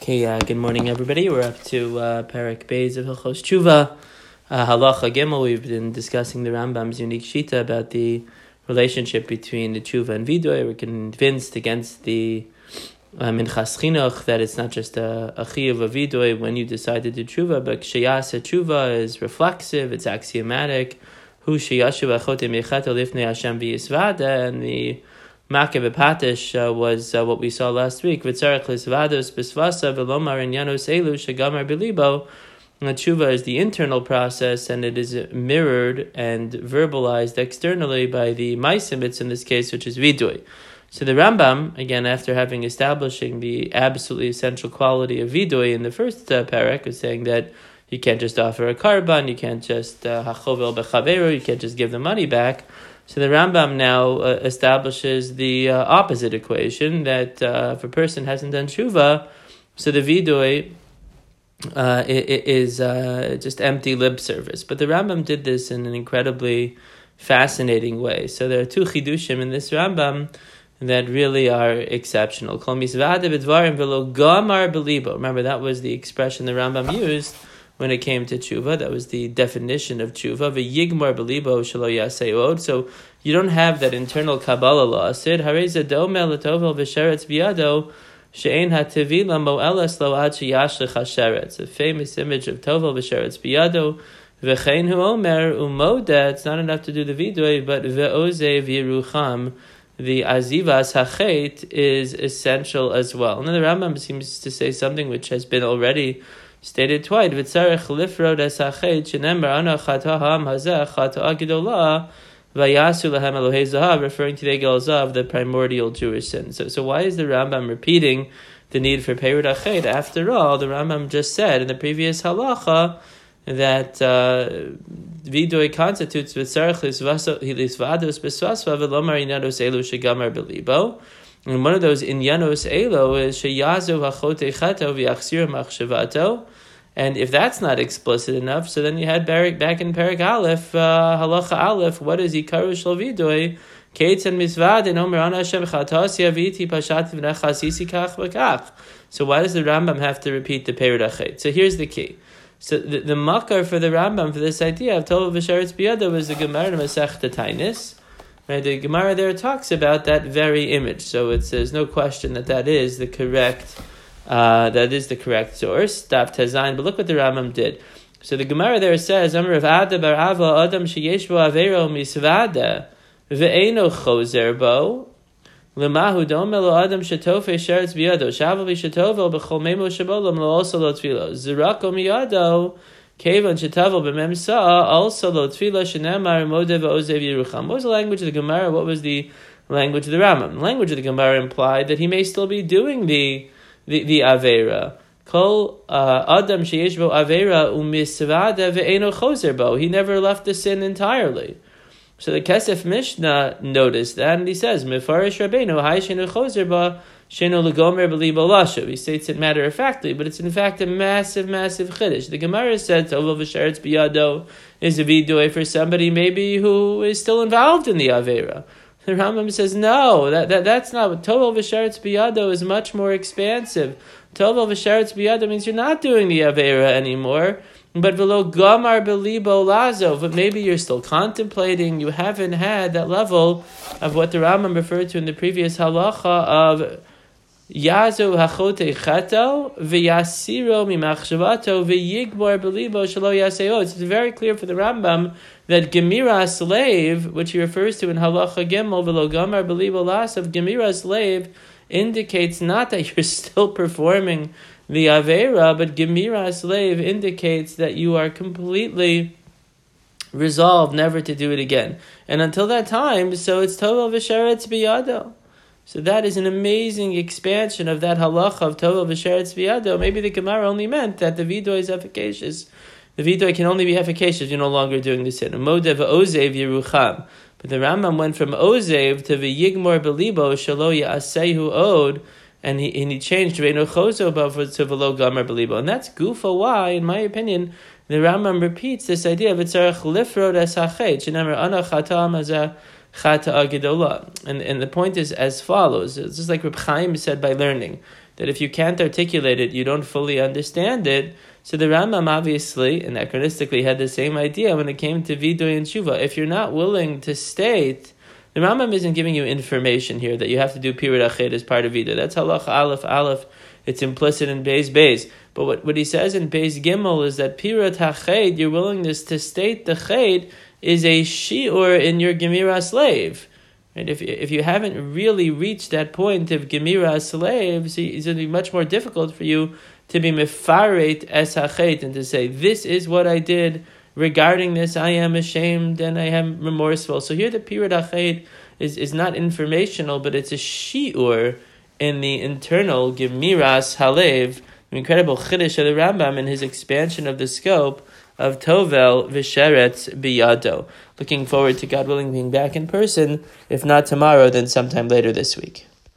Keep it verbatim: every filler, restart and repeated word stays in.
Okay, uh, good morning, everybody. We're up to uh, Perek Beis of Hilchos Tshuva, uh, Halacha Gimel. We've been discussing the Rambam's unique shita about the relationship between the Tshuva and Vidoy. We're convinced against the uh, Minchas Chinuch that it's not just a, a chiyuv of Vidoy when you decide to do Tshuva, but Sheyasa Tshuva is reflexive, it's axiomatic. Hu sheyashuv achote mechato lifnei Hashem v'yisvada, and the Makeh B'Patish uh, was uh, what we saw last week. V'tzarech l'svados b'svasa v'lomar inyanos elu shegamar b'libo. Tshuva is the internal process, and it is mirrored and verbalized externally by the Maisimitz in this case, which is Vidoy. So the Rambam, again, after having establishing the absolutely essential quality of Vidoy in the first uh, parak, is saying that you can't just offer a karban, you can't just hachovel b'chaveru, you can't just give the money back. So the Rambam now uh, establishes the uh, opposite equation, that uh, if a person hasn't done tshuva, so the vidoy uh, is uh, just empty lip service. But the Rambam did this in an incredibly fascinating way. So there are two chidushim in this Rambam that really are exceptional. Kol misvada b'dvarim v'lo gamar b'libo. Remember, that was the expression the Rambam used when it came to tshuva. That was the definition of tshuva. V'yigmar b'libo shelo yaseh od. So you don't have that internal Kabbalah law. Sid harei domel letovel v'sheretz biyado she'ein hativila mo'elas lo ad sheyashlech hasheretz. A famous image of tovel v'sheretz biyado v'chein hu omer umoda. It's not enough to do the vidoy, but ve'ozeh v'yerucham. The azivas hachet is essential as well. And then the Rambam seems to say something which has been already stated twice. V'tzarech lifrod es hachet shenemar ana chataham hazeh chatah gedolah vayasu lahem Elohei zahav, referring to the Egel Zahav, the primordial Jewish sin. So, so why is the Rambam repeating the need for perud hachet? After all, the Rambam just said in the previous halacha that uh, vidoy constitutes v'tzarech lisvados b'svasva v'lomar inados elu shegamar b'libo. And one of those inyanos elo is sheyazu hachote chato v'yachsir machshavato. And if that's not explicit enough, so then you had back, back in Perek Aleph, uh, halacha Aleph, what is ikaru shel vidoy? Kates and misvad and omer ana Hashem chatas yaviti pashat v'nechasisi kach v'kach. So why does the Rambam have to repeat the perud hachet? So here's the key. So the, the makar for the Rambam for this idea of tov v'sheretz biyado was the Gemara Masechta Tainis. Right, the Gemara there talks about that very image, so it says no question that that is the correct, uh, that is the correct source. Daf Tezayin. But look what the Rambam did. So the Gemara there says, "Amar Rav Ada bar Ava Adam sheyesh bo avero misvada ve'eno chozer bo lemahu dome lo Adam shetofei sheretz biyado shavu v'shetovel b'chol memo shabolam lo also lo tefilo zirako miyado." Kevan shetavel b'memsa also lo tefila shenemar modeh v'ozev yerucham. What was the language of the Gemara? What was the language of the Rambam? The language of the Gemara implied that he may still be doing the the, the avera. Kol adam sheyesh bo avera umisvada ve'eno chozer bo. He never left the sin entirely. So the Kesef Mishnah noticed that, and he says mefarish Rabbeinu hay shenu chozer bo. He states it matter-of-factly, but it's in fact a massive, massive chiddush. The Gemara said Tovel v'sheretz biyado is a vidoy for somebody maybe who is still involved in the avera. The Rambam says no, that, that that's not what Tovel v'sheretz biyado is much more expansive. Tovel v'sheretz biyado means you're not doing the avera anymore, but v'lo gamar b'libo lazo, but maybe you're still contemplating, you haven't had that level of what the Rambam referred to in the previous halacha of Yazu hachote chato v'yasiro mimachshavato v'yigmor b'libo shelo yaseo. It's very clear for the Rambam that gemira slave, which he refers to in halacha gimel v'lo gamar b'libo lasav, gemira slave indicates not that you're still performing the avera, but gemira slave indicates that you are completely resolved never to do it again. And until that time, so it's tovel v'sheretz biyado. So that is an amazing expansion of that halacha of tovel v'sheretz biyado. Maybe the Gemara only meant that the vidoy is efficacious. The vidoy can only be efficacious. You're no longer doing the sin. Modeh v'ozev yerucham. But the Rambam went from ozev to v'yigmor b'libo shelo ya'asehu od, and he and he changed ve'eno chozo to v'lo gamar b'libo. And that's gufa why, in my opinion, the Rambam repeats this idea of v'tzarech lifrod es hachet shenemar ana chatam hazeh Chata Agedola. And and the point is as follows. It's just like Reb Chaim said by learning. that if you can't articulate it, you don't fully understand it. So the Rambam obviously, anachronistically, had the same idea when it came to Vidui and Tshuva. If you're not willing to state, the Rambam isn't giving you information here that you have to do Pirud Ached as part of Vidui. That's Halach Aleph Aleph. It's implicit in Beis Beis. But what, what he says in Beis Gimel is that Pirud HaChed, your willingness to state the Ched, is a shi'ur in your Gemira slave. Right? If, if you haven't really reached that point of Gemira slave, so it's going to be much more difficult for you to be mefaret es hachet and to say, this is what I did. Regarding this, I am ashamed and I am remorseful. So here the Pirud HaChed is, is not informational, but it's a shi'ur in the internal Gemiras Halev, the incredible Chiddush of the Rambam in his expansion of the scope of Tovel V'Sheretz Biyado. Looking forward to, God willing, being back in person. If not tomorrow, then sometime later this week.